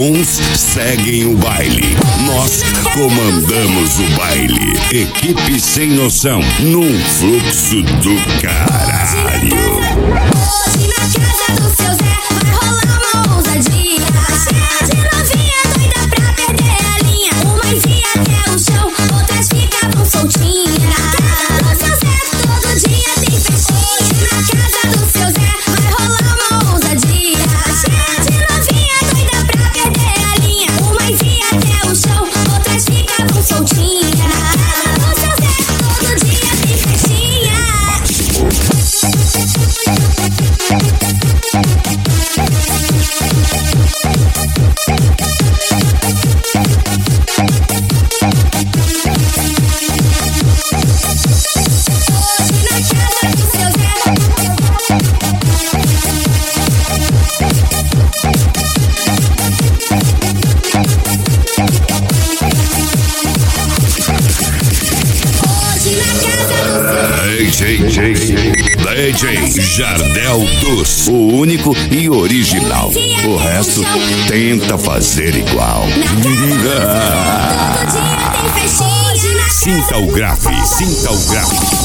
Uns seguem o baile, nós comandamos o baile. Equipe Sem Noção, num fluxo do caralho. Hoje na casa do seu Zé vai rolar uma ousadia. Cheia de novinha doida pra perder a linha. Umas ia até o chão, outras ficavam soltinhas. Na casa do seu Zé todo dia tem festinha. Hoje na casa do seu Zé vai rolar uma ousadia. Cheia de novinha doida pra perder a linha. Umas ia até o chão, outras ficavam soltinhas. Na casa do seu Zé todo dia tem festinha. DJ Jardel Dos, o único e original. O resto tenta fazer igual. Sinta o grave, sinta o grave.